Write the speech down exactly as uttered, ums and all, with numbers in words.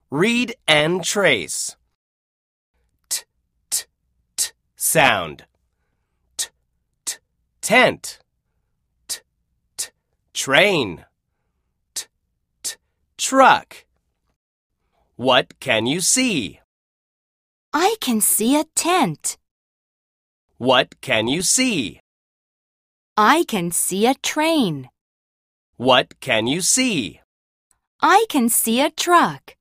Read and trace. T, t, t sound. T, t, tent. T, t, train. T, t, truck. What can you see? I can see a tent. What can you see? I can see a train. What can you see? I can see a truck.